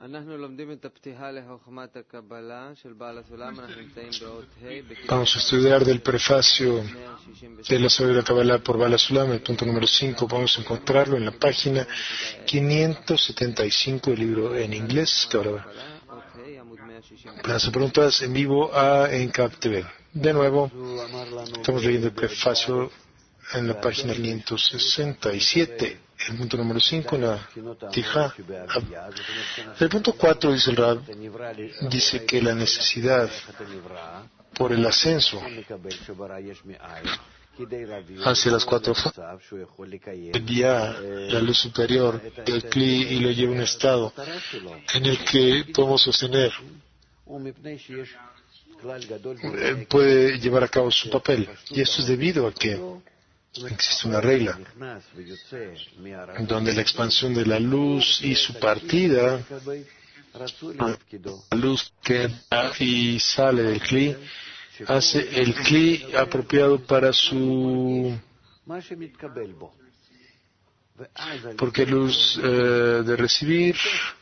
Vamos a estudiar del prefacio de la Sabiduría de la Kabbalah por Baal HaSulam, el punto número 5. Vamos a encontrarlo en la página 575 del libro en inglés. Para las preguntas en vivo en CAP TV. De nuevo, estamos leyendo el prefacio en la página 567, el punto número 5, en la Tijá. El punto 4, dice el Rab, dice que la necesidad por el ascenso hacia las cuatro formas envía la luz superior del Kli y lo lleva a un estado en el que podemos sostener, puede llevar a cabo su papel. Y esto es debido a que existe una regla donde la expansión de la luz y su partida, la luz que entra y sale del Kli, hace el Kli apropiado para su... porque luz de recibir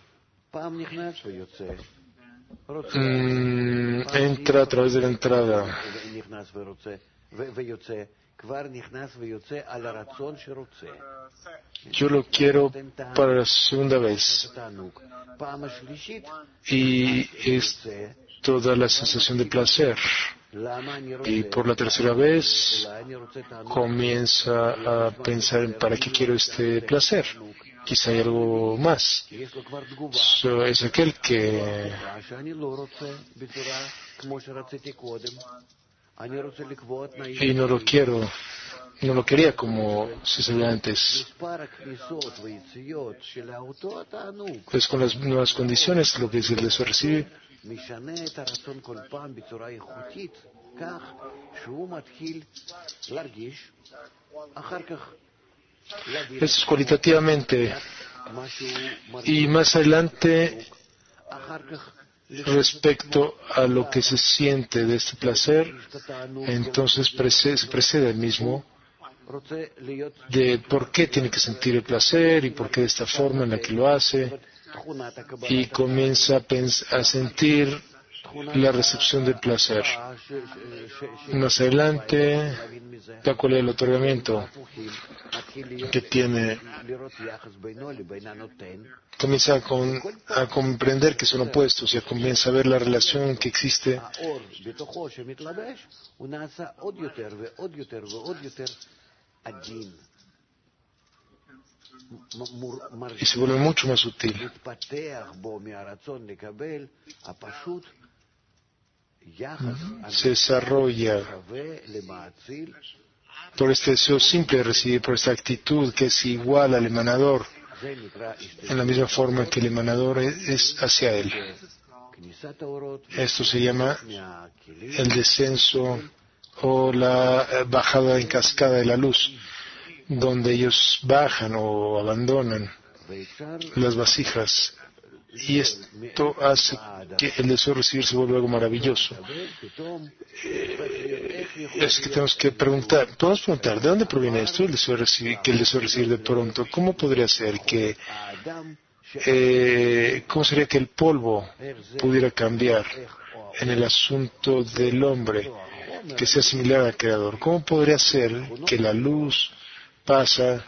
entra a través de la entrada. Yo lo quiero para la segunda vez. Y es toda la sensación de placer. Y por la tercera vez comienza a pensar en para qué quiero este placer. Quizá hay algo más. Es aquel que y no lo quiero, no lo quería como sucedía antes. Pues con las nuevas condiciones, lo que es el deseo recibir, esto es cualitativamente, y más adelante, respecto a lo que se siente de este placer, entonces se precede el mismo de por qué tiene que sentir el placer y por qué de esta forma en la que lo hace, y comienza a sentir la recepción del placer. Más adelante, la cualidad del otorgamiento que tiene, comienza a comprender que son opuestos y comienza a ver la relación que existe y se vuelve mucho más sutil. Se desarrolla por este deseo simple de recibir, por esta actitud que es igual al emanador, en la misma forma que el emanador es hacia él. Esto se llama el descenso o la bajada en cascada de la luz, donde ellos bajan o abandonan las vasijas. Y esto hace que el deseo de recibir se vuelva algo maravilloso. Es que tenemos que podemos preguntar, ¿de dónde proviene esto? El deseo de recibir, que el deseo de recibir de pronto. ¿Cómo podría ser que, cómo sería que el polvo pudiera cambiar en el asunto del hombre, que sea similar al Creador? ¿Cómo podría ser que la luz pasa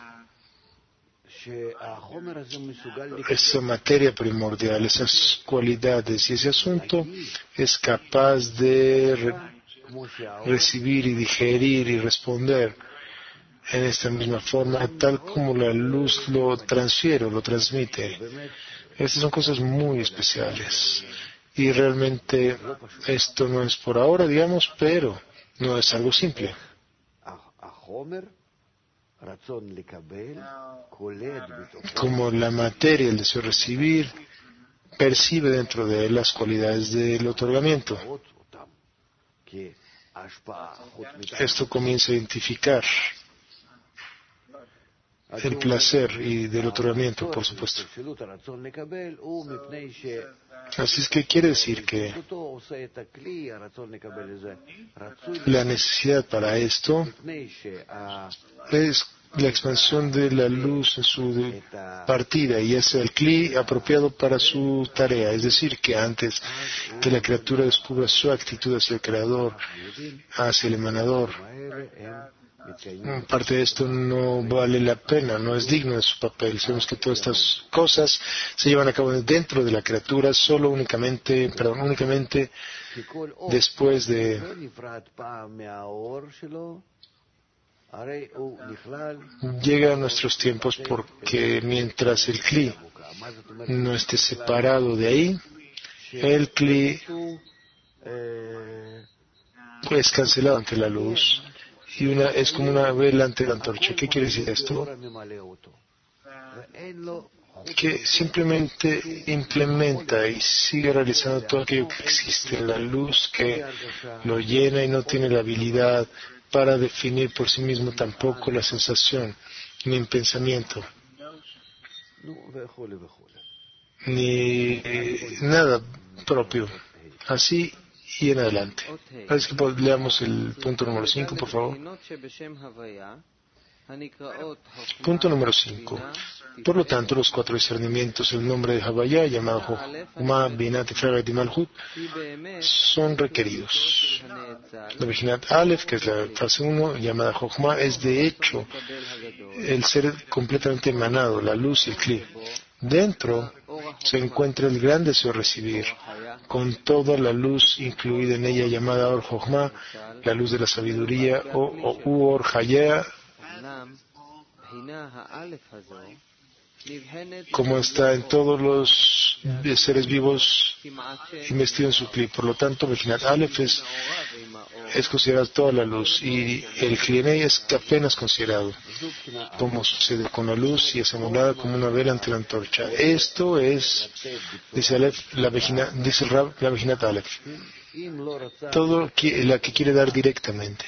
esa materia primordial, esas cualidades y ese asunto es capaz de recibir y digerir y responder en esta misma forma, tal como la luz lo transfiere o lo transmite? Estas son cosas muy especiales y realmente esto no es por ahora, digamos, pero no es algo simple. Como la materia, el deseo de recibir, percibe dentro de él las cualidades del otorgamiento. Esto comienza a identificar el placer y del otorgamiento, por supuesto. Así es que quiere decir que la necesidad para esto es la expansión de la luz en su partida y es el cli apropiado para su tarea. Es decir, que antes que la criatura descubra su actitud hacia el Creador, hacia el emanador, parte de esto no vale la pena, no es digno de su papel. Sabemos que todas estas cosas se llevan a cabo dentro de la criatura únicamente después de llega a nuestros tiempos, porque mientras el Kli no esté separado de ahí, el Kli es cancelado ante la luz y es como una vela ante la antorcha. ¿Qué quiere decir esto? Que simplemente implementa y sigue realizando todo aquello que existe, la luz que lo llena y no tiene la habilidad para definir por sí mismo tampoco la sensación, ni el pensamiento, ni nada propio. Así y en adelante. Parece que leamos el punto número 5, por favor. Punto número 5. Por lo tanto, los 4 discernimientos, el nombre de Havaya, llamado Jochma, Binah, Tiferet y Malhut, son requeridos. La Bejinat Aleph, que es la fase 1, llamada Jochma, es de hecho el ser completamente emanado, la luz y el Kli. Dentro se encuentra el gran deseo de recibir, con toda la luz incluida en ella, llamada Or Jochma, la luz de la sabiduría, o Or Haya, como está en todos los seres vivos investido en su Kli. Por lo tanto, Bejinat Aleph es considerado toda la luz y el Kli es apenas considerado, como sucede con la luz y es emulada como una vela ante la antorcha. Esto es, dice el Rab, la Bejinat Aleph, todo la que quiere dar directamente.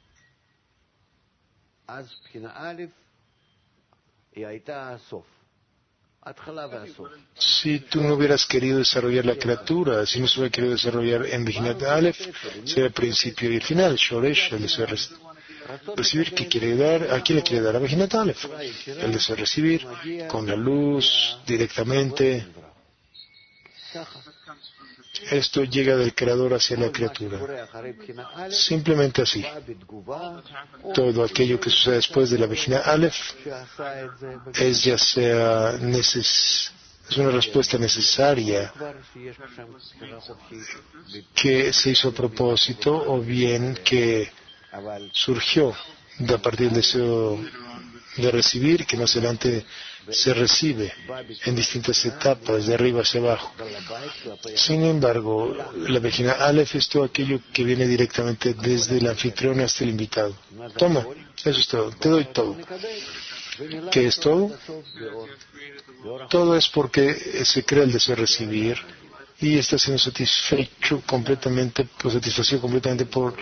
Si tú no hubieras querido desarrollar la criatura, si no se hubiera querido desarrollar en Bejinat Aleph, sería el principio y el final. Shoresh, el deseo de recibir, ¿qué quiere dar? ¿A quién le quiere dar? A Bejinat Aleph. El deseo de recibir, con la luz, directamente. Esto llega del Creador hacia la criatura. Simplemente así. Todo aquello que sucede después de la Bejinat Aleph es ya sea es una respuesta necesaria que se hizo a propósito o bien que surgió a partir del deseo de recibir, que más adelante se recibe en distintas etapas, de arriba hacia abajo. Sin embargo, la Bejinat Aleph es todo aquello que viene directamente desde el anfitrión hasta el invitado. Toma, eso es todo, te doy todo. ¿Qué es todo? Todo es porque se crea el deseo de recibir y está siendo satisfacido completamente por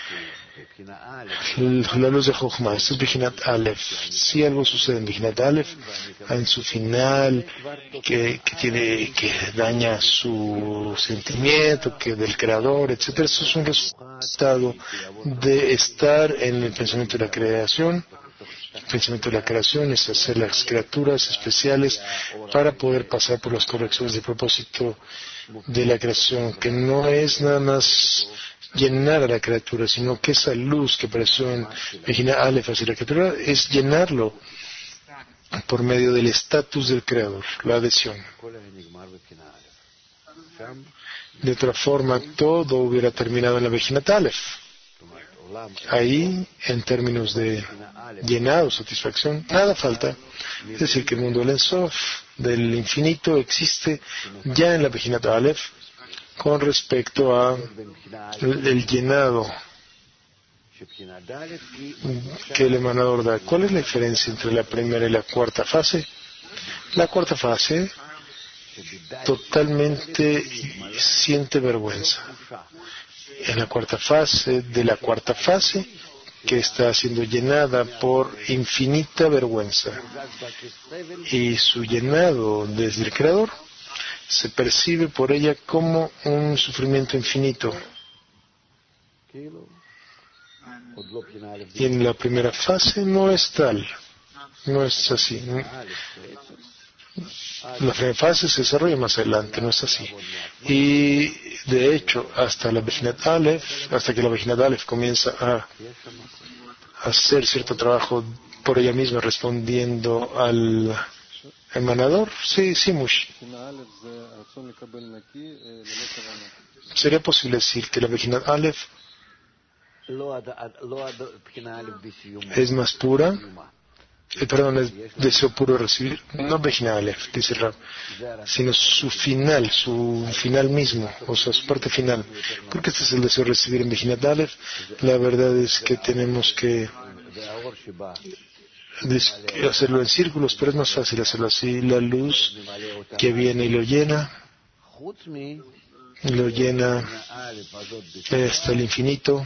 la luz de Jochma. Esto es Bejinat Aleph. Si algo sucede en Bejinat Aleph, en su final, que daña su sentimiento, que del creador, etcétera, eso es un resultado de estar en el pensamiento de la creación. El pensamiento de la creación es hacer las criaturas especiales para poder pasar por las correcciones de propósito de la creación, que no es nada más llenar a la criatura, sino que esa luz que apareció en Bejinat Aleph hacia la criatura es llenarlo por medio del estatus del creador, la adhesión. De otra forma, todo hubiera terminado en la Bejinat Aleph. Ahí, en términos de llenado, satisfacción, nada falta. Es decir, que el mundo del Ein Sof, del infinito, existe ya en la Bejinat Aleph con respecto a el llenado que el emanador da. ¿Cuál es la diferencia entre la primera y la cuarta fase? La cuarta fase totalmente siente vergüenza. En la cuarta fase, que está siendo llenada por infinita vergüenza. Y su llenado desde el Creador se percibe por ella como un sufrimiento infinito. Y en la primera fase no es tal. No es así. La primera fase se desarrolla más adelante, no es así. Y de hecho, hasta que la Bejinat Aleph comienza a hacer cierto trabajo por ella misma respondiendo al emanador, sí, Mushi. ¿Sería posible decir que la Bejinat Aleph es más pura? Perdón, es deseo puro de recibir, no Bejinat Aleph, dice Rab, sino su final mismo, o sea, su parte final. Porque este es el deseo de recibir en Bejinat Aleph. La verdad es que tenemos que hacerlo en círculos, pero es más fácil hacerlo así. La luz que viene y lo llena hasta el infinito,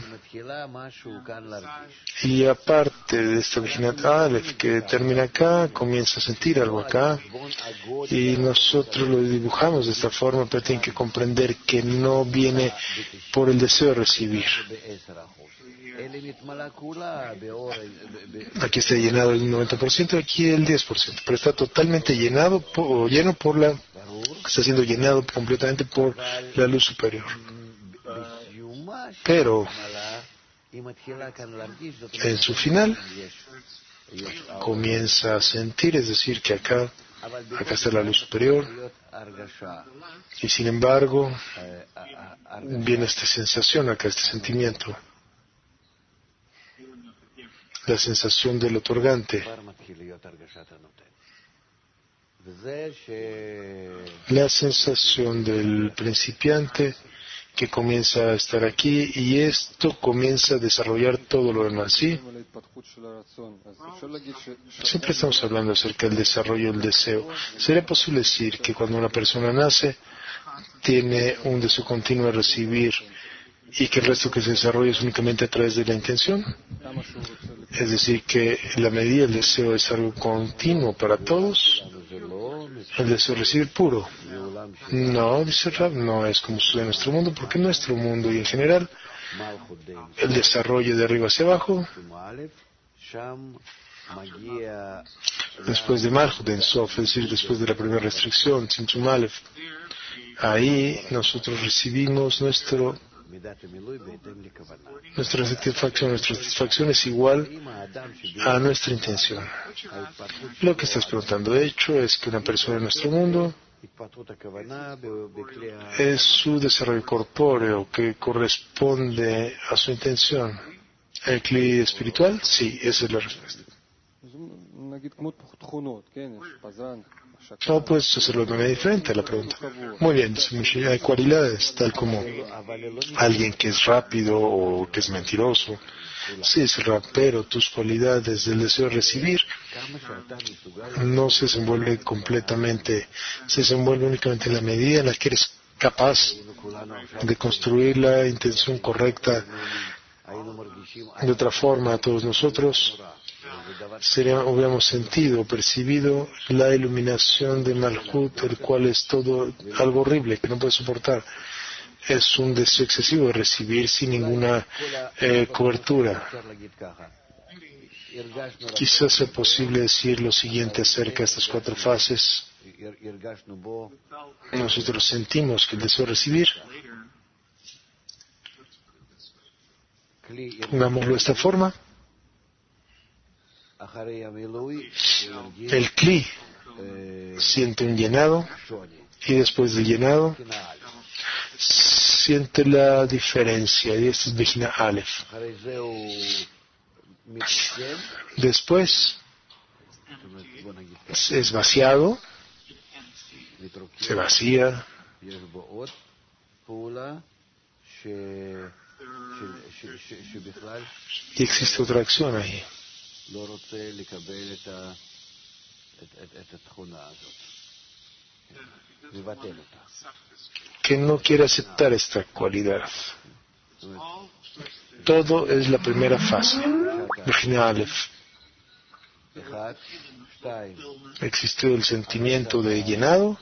y aparte de esta Bejinat Aleph que termina acá, comienza a sentir algo acá, y nosotros lo dibujamos de esta forma, pero tienen que comprender que no viene por el deseo de recibir. Aquí está llenado el 90%, aquí el 10%, pero está totalmente está siendo llenado completamente por la luz superior. Pero en su final comienza a sentir, es decir, que acá está la luz superior, y sin embargo viene esta sensación acá, este sentimiento, la sensación del otorgante, la sensación del principiante que comienza a estar aquí, y esto comienza a desarrollar todo lo demás, ¿sí? Siempre estamos hablando acerca del desarrollo del deseo. ¿Sería posible decir que cuando una persona nace tiene un deseo continuo de recibir y que el resto que se desarrolla es únicamente a través de la intención? Es decir, que la medida del deseo es algo continuo para todos. El deseo de recibir puro. No, dice Rab, no es como sucede en nuestro mundo, porque en nuestro mundo y en general el desarrollo de arriba hacia abajo, después de Malchut en Sof, es decir, después de la primera restricción, Tzimtzum Aleph, ahí nosotros recibimos nuestra satisfacción es igual a nuestra intención. Lo que estás preguntando, de hecho, es que una persona en nuestro mundo es su desarrollo corpóreo que corresponde a su intención. ¿El cli espiritual? Sí, esa es la respuesta. No puedes hacerlo de manera diferente a la pregunta. Muy bien, hay cualidades, tal como alguien que es rápido o que es mentiroso. Sí, es pero tus cualidades del deseo de recibir no se desenvuelve completamente, se desenvuelve únicamente en la medida en la que eres capaz de construir la intención correcta. De otra forma, todos nosotros hubiéramos sentido, percibido la iluminación de Malchut, el cual es todo algo horrible que no puedes soportar. Es un deseo excesivo de recibir sin ninguna cobertura. Quizás sea posible decir lo siguiente acerca de estas 4 fases. Nosotros sentimos que el deseo de recibir, pongámoslo de esta forma, el Kli siente un llenado, y después del llenado siente la diferencia, y esto es Bejinat Aleph. Después es vaciado, se vacía, y existe otra acción ahí que no quiere aceptar esta cualidad. Todo es la primera fase, Bejinat Aleph. Existe el sentimiento de llenado.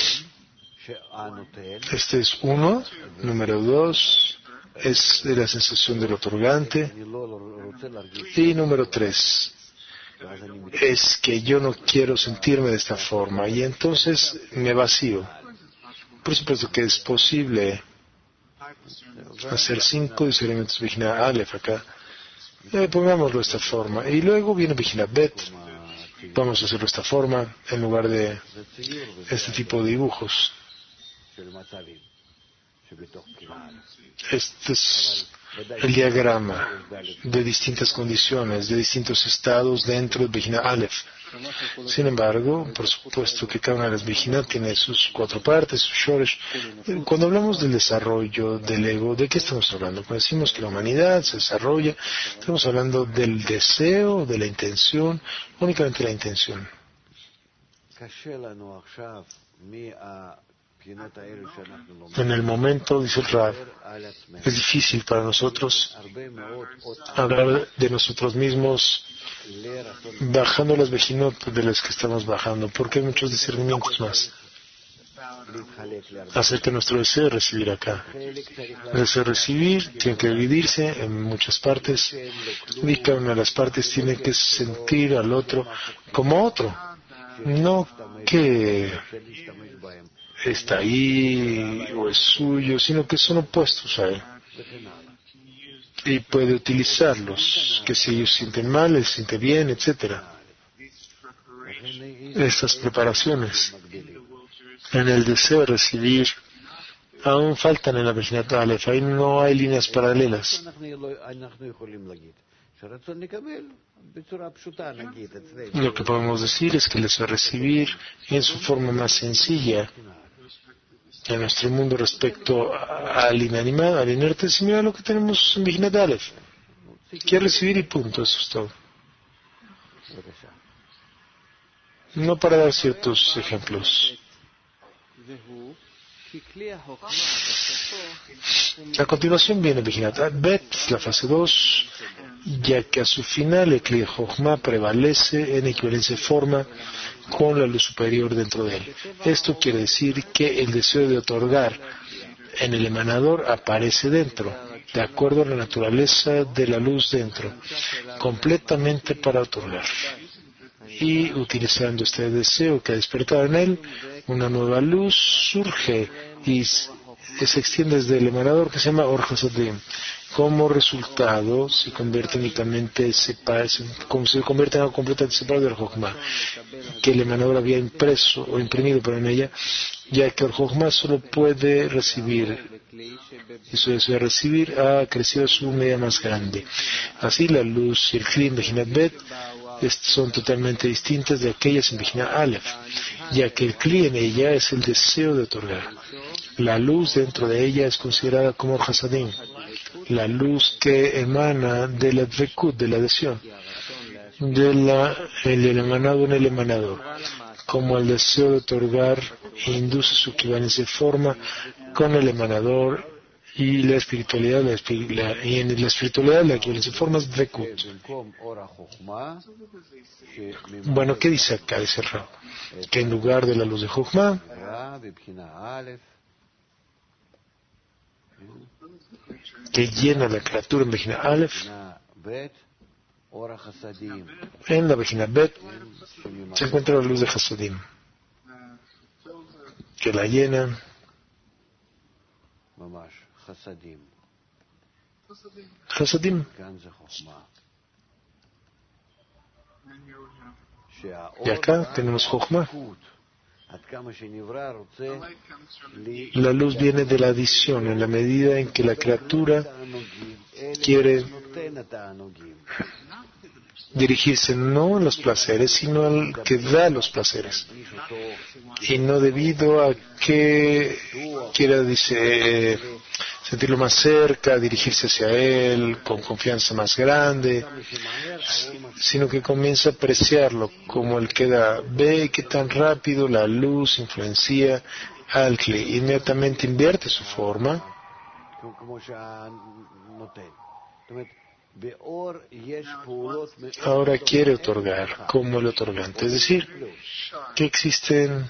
Este es 1. Número 2 es de la sensación del otorgante. Y número 3 es que yo no quiero sentirme de esta forma y entonces me vacío. Por supuesto que es posible hacer 5 discernimientos Vejina Aleph acá. Pongámoslo de esta forma. Y luego viene Vejina Bet. Vamos a hacerlo de esta forma en lugar de este tipo de dibujos. Este es el diagrama de distintas condiciones, de distintos estados dentro de Vejina Aleph. Sin embargo, por supuesto que cada una de las Vejina tiene sus 4 partes, sus shoresh. Cuando hablamos del desarrollo del ego, ¿de qué estamos hablando? Cuando decimos que la humanidad se desarrolla, estamos hablando del deseo, de la intención, únicamente la intención. En el momento, dice el Rab, es difícil para nosotros hablar de nosotros mismos bajando las vejinot de las que estamos bajando, porque hay muchos discernimientos más acerca de nuestro deseo de recibir acá. El deseo de recibir tiene que dividirse en muchas partes y cada una de las partes tiene que sentir al otro como otro, no que está ahí o es suyo, sino que son opuestos a él. Y puede utilizarlos, que si ellos sienten mal, él siente bien, etc. Estas preparaciones en el deseo de recibir aún faltan en la Vejinat Aleph, ahí no hay líneas paralelas. Lo que podemos decir es que el deseo de recibir en su forma más sencilla en nuestro mundo respecto al inanimado, al inerte, es similar a lo que tenemos en Vejinat Aleph. Quiere recibir y punto, eso es todo. No para dar ciertos ejemplos. A continuación viene Vejinat Bet, la fase 2, ya que a su final el Kli Jochma prevalece en equivalencia de forma con la luz superior dentro de él. Esto quiere decir que el deseo de otorgar en el emanador aparece dentro, de acuerdo a la naturaleza de la luz dentro, completamente para otorgar. Y utilizando este deseo que ha despertado en él, una nueva luz surge y se extiende desde el emanador que se llama Or Hasadim. Como resultado, se convierte únicamente como se convierte en algo completamente separado del Jochma, que el emanador había impreso o imprimido por en ella, ya que el Jochma solo puede recibir, y su deseo de recibir ha crecido a su medida más grande. Así, la luz y el Kli en Vejinat Bet son totalmente distintas de aquellas en Vejinat Aleph, ya que el Kli en ella es el deseo de otorgar. La luz dentro de ella es considerada como Or Hasadim, la luz que emana de la Dvekut, de la adhesión, el emanado en el emanador, como el deseo de otorgar induce su equivalencia de forma con el emanador y la espiritualidad, y en la espiritualidad la equivalencia de forma es Dvekut. Bueno, ¿qué dice acá? Dice Rab, que en lugar de la luz de Jochma, que llena la criatura en Vejinat Aleph, en la Vejinat Bet se encuentra la luz de Hasadim, que la llena Hasadim. Y acá tenemos Jochma. La luz viene de la adición, en la medida en que la criatura quiere dirigirse no a los placeres, sino al que da los placeres. Y no debido a que quiera, sentirlo más cerca, dirigirse hacia él con confianza más grande, sino que comienza a apreciarlo como el que da. Ve que tan rápido la luz influencia al Kli, inmediatamente invierte su forma. Ahora quiere otorgar como el otorgante, es decir, que existen,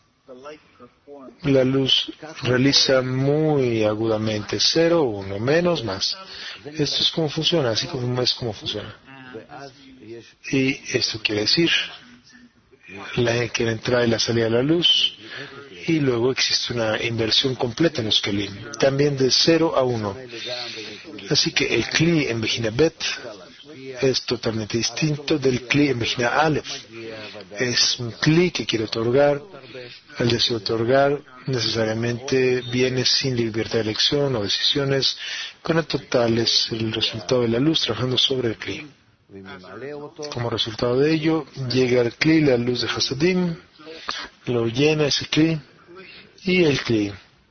la luz realiza muy agudamente 0, 1, menos, más. Esto es como funciona, así como es como funciona. Y esto quiere decir que la entrada y la salida de la luz, y luego existe una inversión completa en los kelim, también de 0 a 1. Así que el kli en Bejina Bet es totalmente distinto del kli en Bejina Aleph. Es un kli que quiere otorgar. El deseo de otorgar necesariamente viene sin libertad de elección o decisiones. Con el total es el resultado de la luz trabajando sobre el kli. Como resultado de ello, llega al kli la luz de Hasadim, lo llena ese kli, y el kli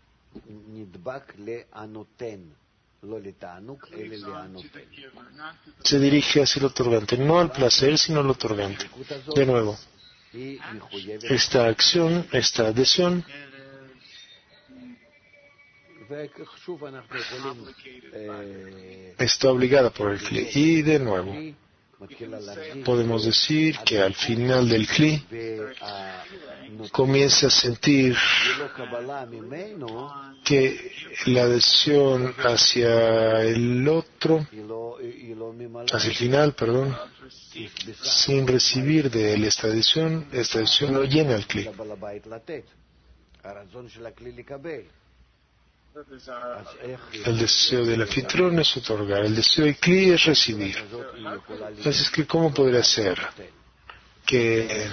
se dirige hacia el otorgante, no al placer, sino al otorgante. De nuevo, esta acción, esta adhesión, está obligada por el kli. Y de nuevo, podemos decir que al final del kli comienza a sentir que la adhesión hacia el otro, hacia el final, sin recibir de él esta adhesión lo llena el kli. El deseo del anfitrión es otorgar, el deseo del kli es recibir. Así es que, ¿cómo podría ser que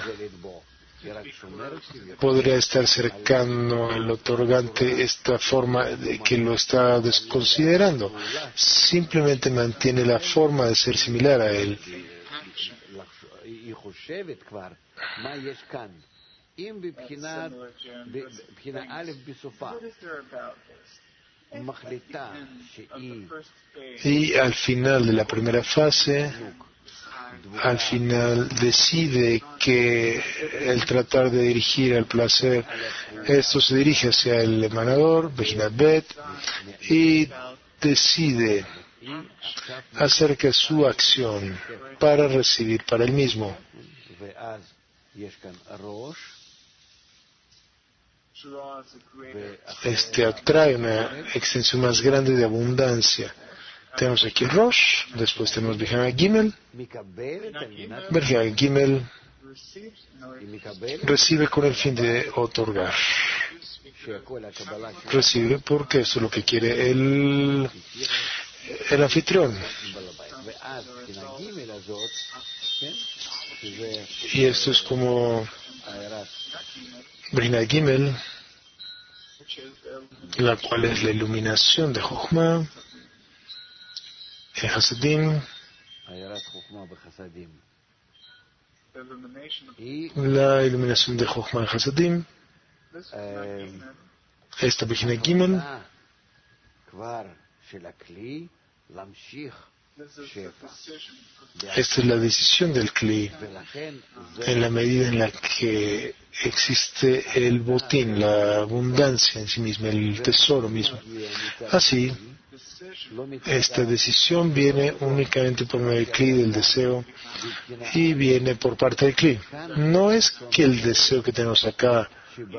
podría estar cercano al otorgante esta forma de que lo está desconsiderando? Simplemente mantiene la forma de ser similar a él. Y al final de la primera fase, al final decide que el tratar de dirigir al placer, esto se dirige hacia el emanador, Bejinat Bet, y decide acerca de su acción para recibir para él mismo. Atrae una extensión más grande de abundancia. Tenemos aquí Rosh, después tenemos Bejina Gimel. Bejina Gimel recibe con el fin de otorgar. Recibe porque eso es lo que quiere el anfitrión. Y esto es como Bejina Gimel, la cual es la iluminación de Jochma en Hasadim, la iluminación de Jochma en Hasadim, esta Bejina Gimel, esta es la decisión del Kli, en la medida en la que existe el botín, la abundancia en sí misma, el tesoro mismo. Así, esta decisión viene únicamente por medio del Kli del deseo y viene por parte del Kli. No es que el deseo que tenemos acá,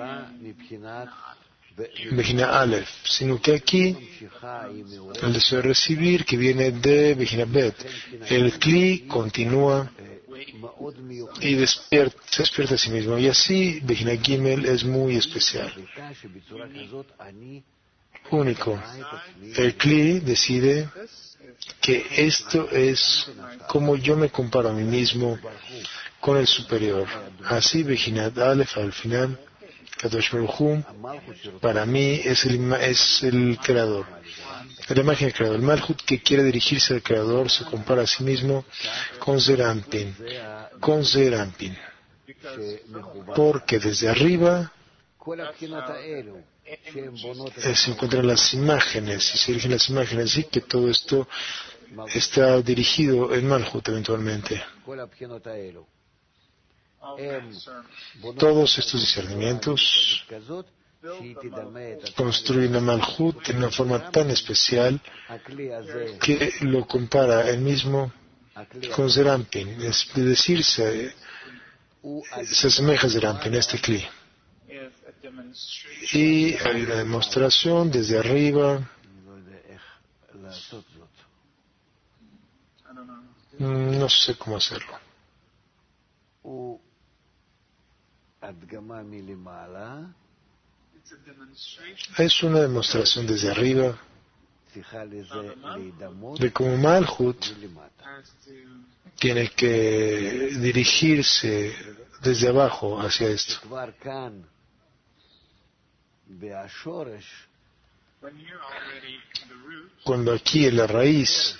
Bejina Aleph, sino que aquí el deseo de recibir que viene de Bejina Bet. El Kli continúa y se despierta a sí mismo. Y así Bejina Gimel es muy especial, único. El Kli decide que esto es como yo me comparo a mí mismo con el superior. Así Bejina Aleph al final, Kadosh Baruj Hu, para mí es el creador, la imagen del creador. El Malhut que quiere dirigirse al creador se compara a sí mismo con Zerampin, porque desde arriba se encuentran las imágenes y se dirigen las imágenes, y que todo esto está dirigido en Malhut eventualmente. Todos estos discernimientos construyen a Malhut en una forma tan especial que lo compara él mismo con Zerampin, es decir, se asemeja a Zerampin, este Kli. Y hay una demostración desde arriba. No sé cómo hacerlo. Es una demostración desde arriba de cómo Malhut tiene que dirigirse desde abajo hacia esto. Cuando aquí en la raíz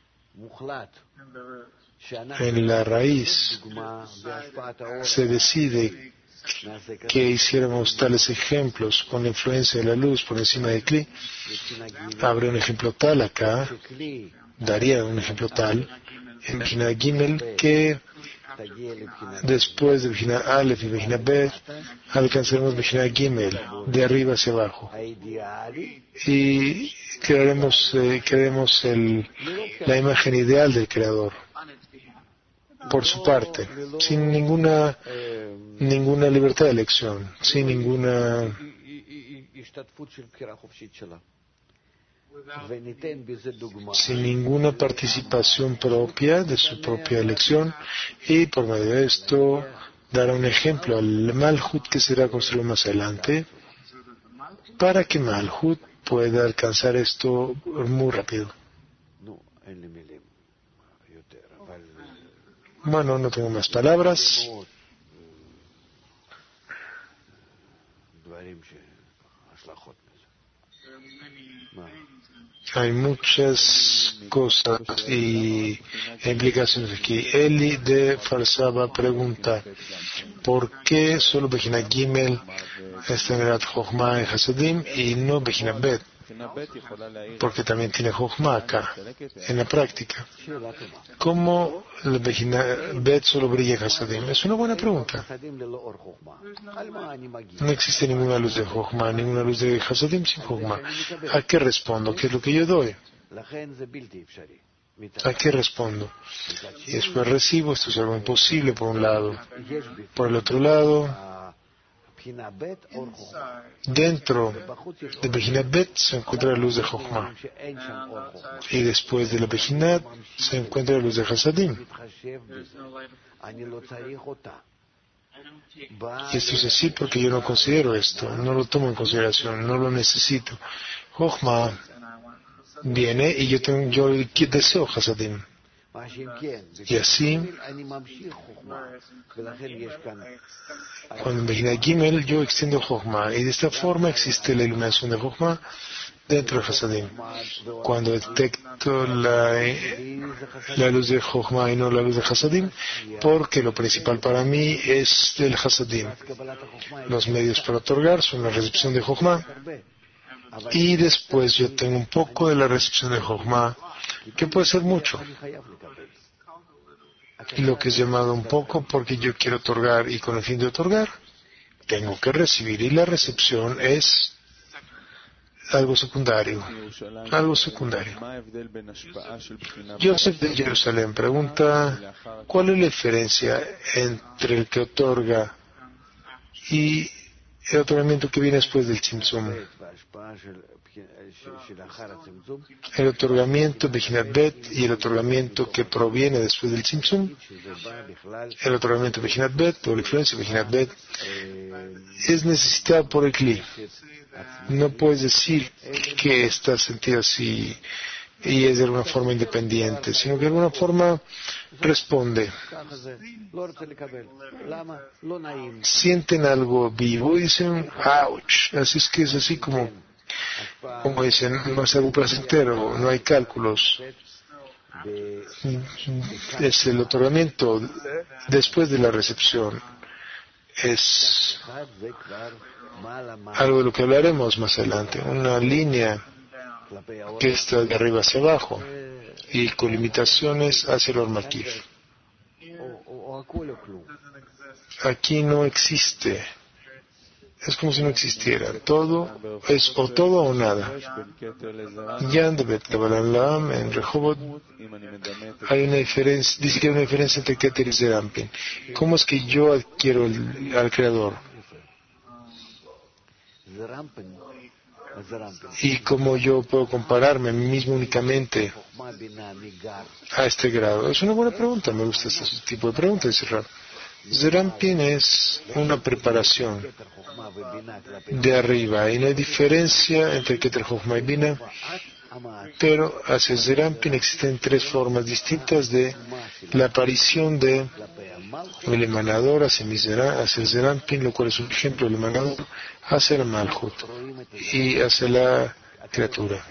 se decide que hiciéramos tales ejemplos con la influencia de la luz por encima de Kli, habrá un ejemplo tal acá, daría un ejemplo tal en Bejina Gimel que después de Bejina Aleph y Bejina Bet alcanzaremos Bejina Gimel de arriba hacia abajo y crearemos la imagen ideal del Creador por su parte, sin ninguna libertad de elección, sin ninguna participación propia de su propia elección, y por medio de esto dará un ejemplo al Malhut que será construido más adelante para que Malhut pueda alcanzar esto muy rápido. Bueno, no tengo más palabras. Hay muchas cosas y implicaciones aquí. Eli de Farsaba pregunta, ¿por qué solo Bejina Gimel está en el Jochma y Hasadim y no Bejina Bet? Porque también tiene Jochma acá, en la práctica. ¿Cómo la Bejina Bet solo brilla en Hasadim? Es una buena pregunta. No existe ninguna luz de Jochma, ninguna luz de Hasadim sin Jochma. ¿A qué respondo? ¿Qué es lo que yo doy? ¿A qué respondo? Y después recibo, esto es algo imposible por un lado. Por el otro lado, dentro de Bejinat Bet se encuentra la luz de Jochma y después de la Bejinat se encuentra la luz de Hasadim. Y esto es así porque yo no considero esto, no lo tomo en consideración, no lo necesito. Jochma viene y yo deseo Hasadim. Y así, cuando en Bejina Gimel yo extiendo Jochma, y de esta forma existe la iluminación de Jochma dentro de Hasadim. Cuando detecto la luz de Jochma y no la luz de Hasadim, porque lo principal para mí es el Hasadim. Los medios para otorgar son la recepción de Jochma, y después yo tengo un poco de la recepción de Jochma, que puede ser mucho. Lo que es llamado un poco porque yo quiero otorgar y con el fin de otorgar, tengo que recibir, y la recepción es algo secundario. Joseph de Jerusalén pregunta, ¿cuál es la diferencia entre el que otorga y el otorgamiento que viene después del Tzimtzum? El otorgamiento Bejinat Bet y el otorgamiento que proviene después del Tzimtzum. El otorgamiento Bejinat Bet o la influencia Bejinat Bet es necesitado por el Kli. No puedes decir que está sentido así y es de alguna forma independiente, sino que de alguna forma responde. Sienten algo vivo y dicen ouch. Así es que es así como dicen, no es algo placentero, no hay cálculos. Es el otorgamiento después de la recepción. Es algo de lo que hablaremos más adelante, una línea que está de arriba hacia abajo y con limitaciones hacia el Ormakif. Aquí no existe, es como si no existiera, todo es o todo o nada. Yan de Bet Kabbalah en Rehovot hay una diferencia, dice que hay una diferencia entre Keter y Zerampin. ¿Cómo es que yo adquiero al Creador? Y cómo yo puedo compararme a mí mismo únicamente a este grado. Es una buena pregunta, me gusta este tipo de preguntas, dice Rab. Zerampin es una preparación de arriba y no hay diferencia entre Keter, Jochma y Bina, pero hacia Zerampin existen tres formas distintas de la aparición de el emanador hacia el Zerampin, lo cual es un ejemplo del emanador hacia el Malhut y hacia la criatura.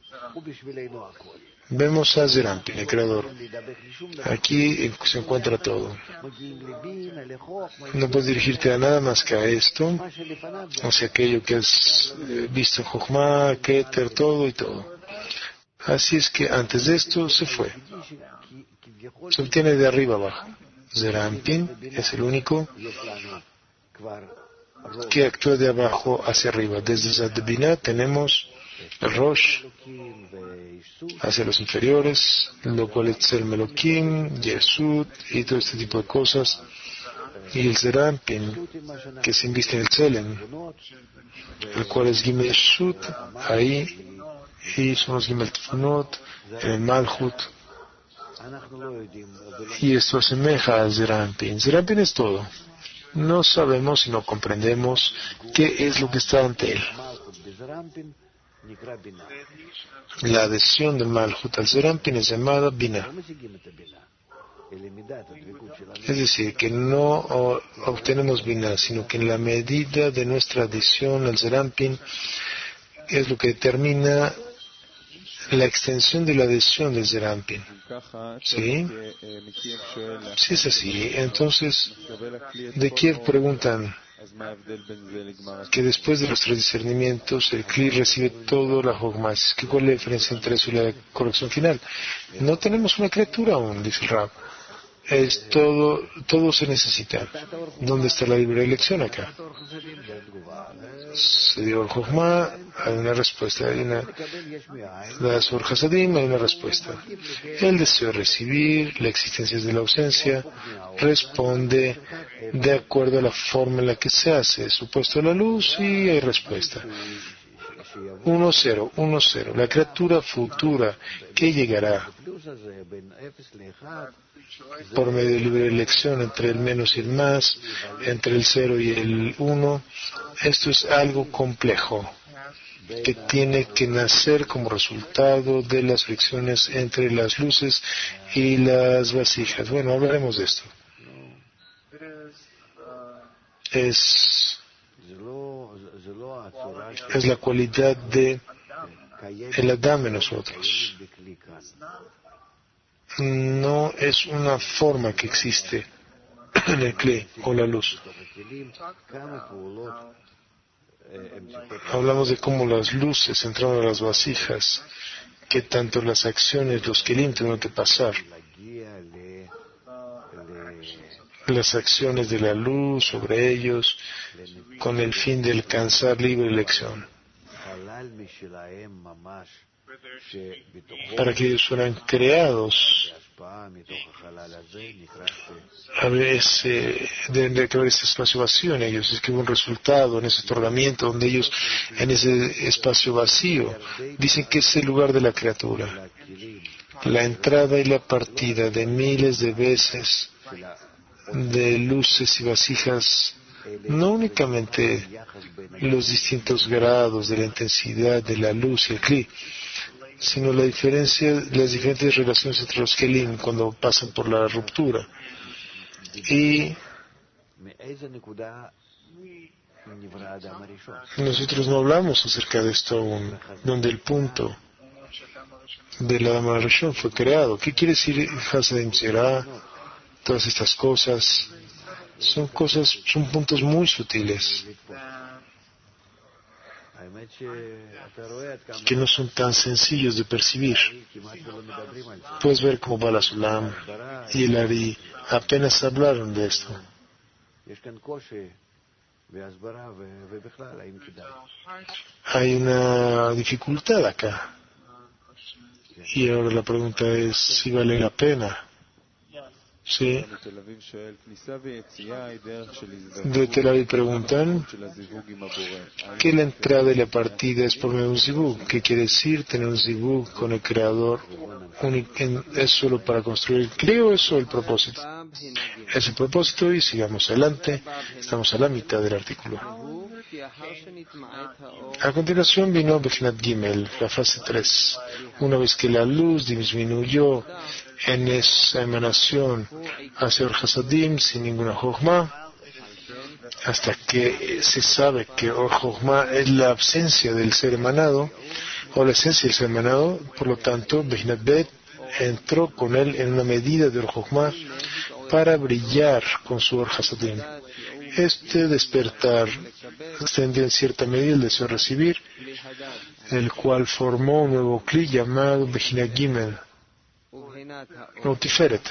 Vemos a Zerampin, el creador. Aquí se encuentra todo. No puedes dirigirte a nada más que a esto, hacia aquello que has visto en Jochma, Keter, todo y todo. Así es que antes de esto se fue. Se obtiene de arriba abajo. Zerampin es el único que actúa de abajo hacia arriba. Desde Zat Binah tenemos el Rosh hacia los inferiores, lo cual es el Melokim, Yesud y todo este tipo de cosas. Y el Zerampin, que se inviste en el Tselem, el cual es Gimel Shut, ahí, y son los Gimel Tfunot, en el Malhut. Y esto asemeja al Zerampin. Zerampin es todo. No sabemos y no comprendemos qué es lo que está ante él. La adhesión del Malhut al Zerampin es llamada Binah. Es decir, que no obtenemos Binah, sino que en la medida de nuestra adhesión al Zerampin es lo que determina la extensión de la adhesión del Zerampin. ¿Sí? Si es así, entonces, de Kiev preguntan que después de los tres discernimientos el Kli recibe todo la Jochma. ¿Cuál es la diferencia entre eso y la corrección final? No tenemos una criatura aún, dice el Rab. Es todo se necesita. ¿Dónde está la libre elección acá? Se dio el Jochma, hay una respuesta. La Sur Hasadim, hay una respuesta. El deseo de recibir, la existencia de la ausencia, responde de acuerdo a la forma en la que se hace. Supuesto la luz y hay respuesta. 1-0, 1-0. La criatura futura que llegará por medio de libre elección entre el menos y el más, entre el 0 y el 1, esto es algo complejo que tiene que nacer como resultado de las fricciones entre las luces y las vasijas. Bueno, hablaremos de esto. Es la cualidad de el Adam en nosotros. No es una forma que existe en el Kli o la luz. Hablamos de cómo las luces entraron a las vasijas, que tanto las acciones, los kelim tienen que pasar. Las acciones de la luz sobre ellos, con el fin de alcanzar libre elección. Para que ellos fueran creados, a veces deben de haber ese espacio vacío en ellos. Es que hubo un resultado en ese otorgamiento donde ellos, en ese espacio vacío, dicen que es el lugar de la criatura. La entrada y la partida de miles de veces de luces y vasijas, no únicamente los distintos grados de la intensidad de la luz y el Kli, sino las diferentes relaciones entre los kelim cuando pasan por la ruptura. Y nosotros no hablamos acerca de esto aún, donde el punto de la Adama Rishon fue creado. ¿Qué quiere decir Hasadim Será? Todas estas cosas son puntos muy sutiles que no son tan sencillos de percibir. Puedes ver cómo Bala Sulam y el Ari apenas hablaron de esto. Hay una dificultad acá. Y ahora la pregunta es si vale la pena. Sí. De Tel Aviv preguntan que la entrada y la partida es por medio de un zivug. ¿Qué quiere decir tener un zivug con el Creador? ¿Es solo para construir el Kli o es solo el propósito? ese propósito y sigamos adelante. Estamos a la mitad del artículo. A continuación vino Bejinat Gimel, la fase 3. Una vez que la luz disminuyó en esa emanación hacia Or Hasadim sin ninguna Jochma, hasta que se sabe que Or Jochma es la ausencia del ser emanado, o la esencia del ser emanado, por lo tanto, Bejinat Bet entró con él en una medida de Or Jochma para brillar con su Or Hasadim. Este despertar extendió en cierta medida el deseo de recibir, el cual formó un nuevo cli llamado Bejinat Gimel, o Tiferet,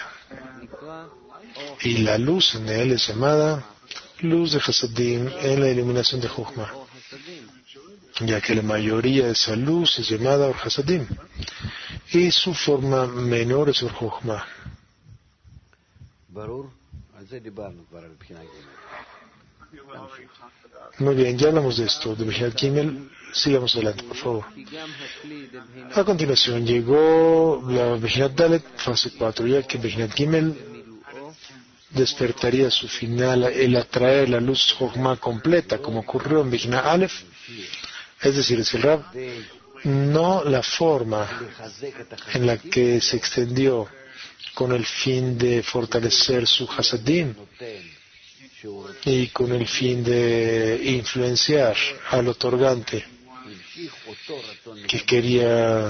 y la luz en él es llamada luz de Hasadim en la iluminación de Jochma, ya que la mayoría de esa luz es llamada Or Hasadim, y su forma menor es Or Jochma. Muy bien, ya hablamos de esto, de Bejinat Gimel. Sigamos adelante, por favor. A continuación llegó la Bejinat Dalet, fase 4, ya que Bejinat Gimel despertaría su final, el atraer la luz Jochma completa, como ocurrió en Bejinat Aleph, es decir, es el Rab, no la forma en la que se extendió con el fin de fortalecer su Hasadim y con el fin de influenciar al otorgante que quería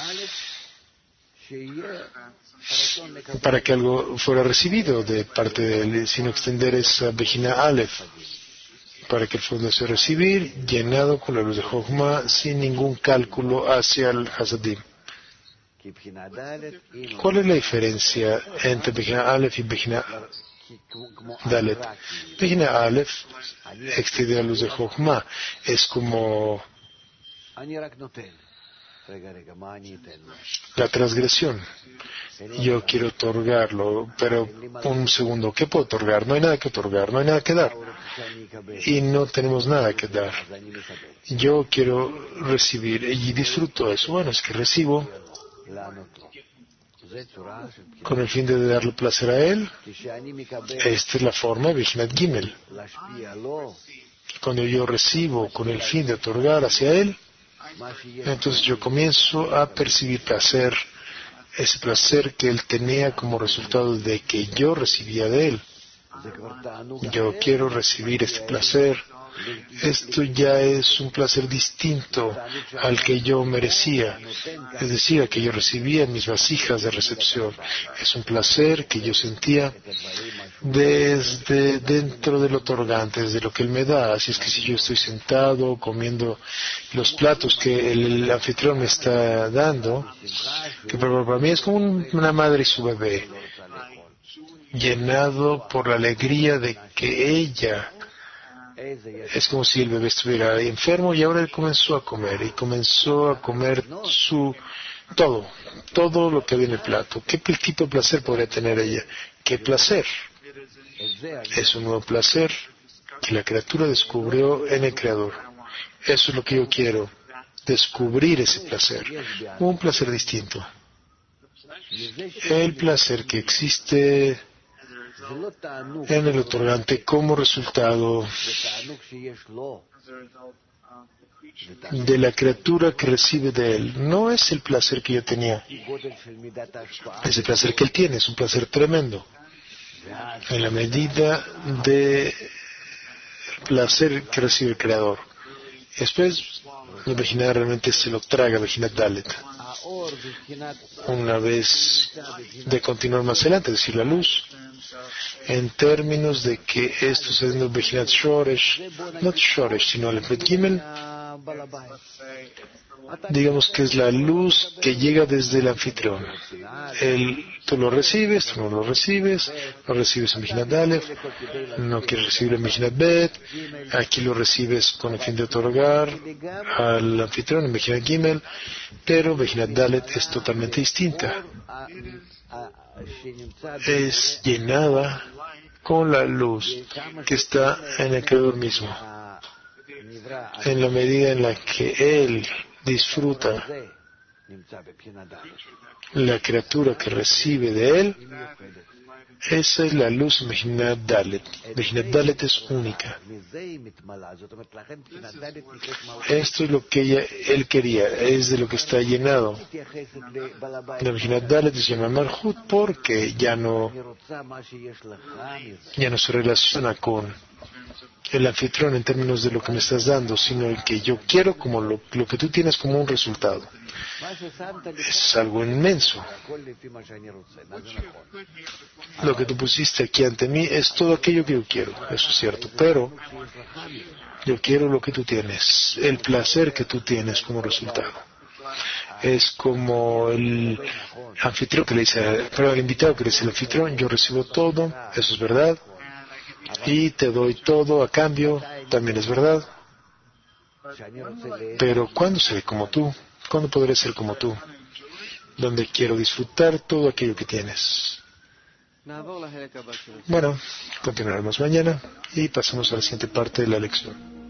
para que algo fuera recibido de parte de él, sino extender esa Bejina Aleph para que el fondo se recibir llenado con la luz de Jochma sin ningún cálculo hacia el Hasadim. ¿Cuál es la diferencia entre Bejina Aleph y Bejina Dalet? Bejina Aleph extiende la luz de Jochma, es como la transgresión. Yo quiero otorgarlo, pero un segundo, ¿qué puedo otorgar? No hay nada que otorgar, no hay nada que dar. Y no tenemos nada que dar. Yo quiero recibir y disfruto eso. Bueno, es que recibo con el fin de darle placer a él. Esta es la forma de Bejinat Gimel. Cuando yo recibo con el fin de otorgar hacia él, entonces yo comienzo a percibir placer, ese placer que él tenía como resultado de que yo recibía de él. Yo quiero recibir este placer. Esto ya es un placer distinto al que yo merecía, es decir, al que yo recibía en mis vasijas de recepción. Es un placer que yo sentía desde dentro del otorgante, desde lo que él me da. Así es que si yo estoy sentado comiendo los platos que el anfitrión me está dando, que para mí es como una madre y su bebé, llenado por la alegría de que ella, es como si el bebé estuviera enfermo y ahora él comenzó a comer todo lo que había en el plato. ¿Qué tipo de placer podría tener ella? ¿Qué placer? Es un nuevo placer que la criatura descubrió en el Creador. Eso es lo que yo quiero, descubrir ese placer, un placer distinto. El placer que existe en el otorgante como resultado de la criatura que recibe de él. No es el placer que yo tenía, es el placer que él tiene, es un placer tremendo. En la medida de placer que recibe el Creador. Después, la Bejina realmente se lo traga, Bejinat Dalet. Una vez de continuar más adelante, es decir, la luz, en términos de que esto es el Bejinat Shoresh, no Shoresh, sino el Bet Gimel, digamos que es la luz que llega desde el anfitrión. Tú lo recibes, tú no lo recibes en Bejinat Aleph, no quieres recibirlo en Bejinat Bet, aquí lo recibes con el fin de otorgar al anfitrión en Bejinat Gimel, pero Bejinat Dalet es totalmente distinta. Es llenada con la luz que está en el Creador mismo, en la medida en la que él disfruta la criatura que recibe de él, Esa es la luz en Bejinat Dalet. Bejinat Dalet es única. Esto es lo que él quería, es de lo que está llenado. La Bejinat Dalet se llama Malhut porque ya no se relaciona con el anfitrión en términos de lo que me estás dando, sino el que yo quiero como lo que tú tienes como un resultado. Es algo inmenso. Lo que tú pusiste aquí ante mí es todo aquello que yo quiero, eso es cierto, pero yo quiero lo que tú tienes, el placer que tú tienes como resultado. Es como el anfitrión que le dice, pero el invitado que le dice al anfitrión, yo recibo todo, eso es verdad, y te doy todo a cambio, también es verdad. Pero ¿cuándo seré como tú? ¿Cuándo podré ser como tú? Donde quiero disfrutar todo aquello que tienes. Bueno, continuaremos mañana y pasamos a la siguiente parte de la lección.